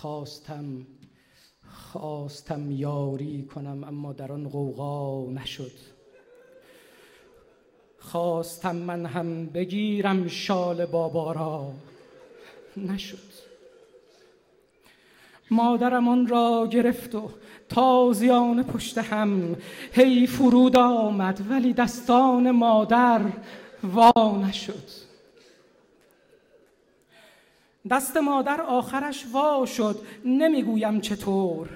خواستم یاری کنم، اما در آن غوغا نشد. خواستم من هم بگیرم شال بابا را، نشد. مادرم آن را گرفت و تازیانه پشت هم هی فرود آمد، ولی دستان مادر وا نشد. دست مادر آخرش وا شد، نمیگویم چطور.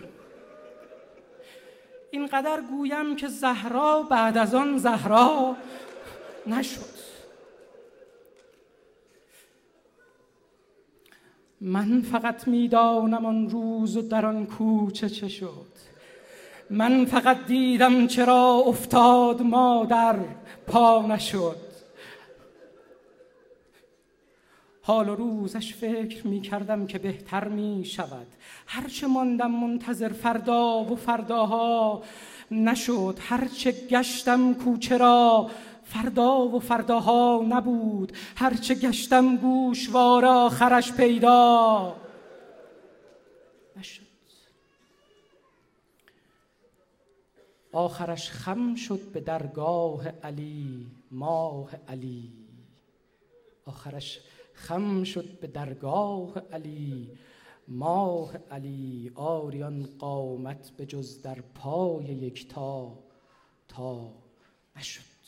اینقدر گویم که زهرا بعد از آن زهرا نشد. من فقط میدانم آن روز و در آن کوچه چه شد. من فقط دیدم چرا افتاد مادر پا نشد. حال و روزش فکر می کردم که بهتر می شود. هرچه ماندم منتظر فردا و فرداها نشد. هرچه گشتم کوچه را فردا و فرداها نبود. هرچه گشتم گوشواره آخرش پیدا نشد. آخرش خم شد به درگاه علی ماه علی. آخرش خم شد به درگاه علی ماه علی. آریان قامت به جز در پای یکتا تا نشد.